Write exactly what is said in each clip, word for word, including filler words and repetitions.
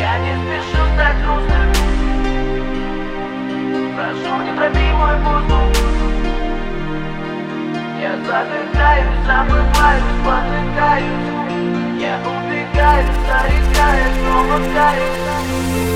Я не спешу стать грустным. Прошу, не трави мой воздух. Я задыхаюсь, забываюсь, спотыкаюсь. Я убегаю, зарекаюсь, снова каюсь.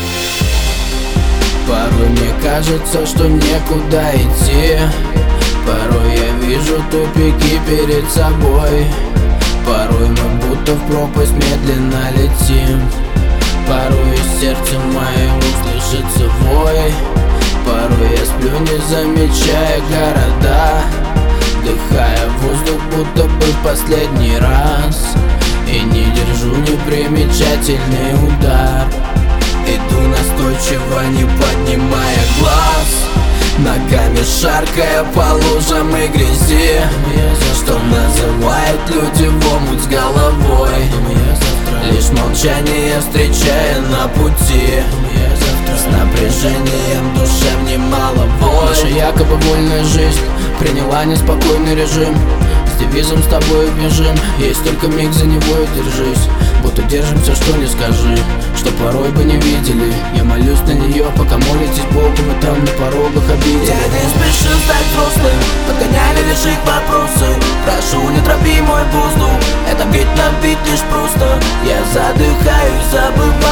Порой мне кажется, что некуда идти. Порой я вижу тупики перед собой. Порой мы будто в пропасть медленно летим. Порой из сердца моего слышится вой. Порой я сплю, не замечая города, вдыхая воздух, будто бы в последний раз. И не держу непримечательный удар. Иду настойчиво, не поднимая глаз, ногами шаркая по лужам и грязи, что называют люди в омут с головой. Лишь молчание встречая на пути, с напряжением душевней мало воли. Наша якобы вольная жизнь приняла неспокойный режим. С девизом «с тобой бежим», есть только миг, за него и держись. Будто держимся, что не скажи, что порой бы не видели. Я молюсь на нее, пока молитесь Богу, мы там на порогах обидели. Я не спешу стать взрослым, подгоняли лишь их вопросы. Прошу, не трави мой воздух, это бит на бит лишь просто. Я задыхаюсь, забываю.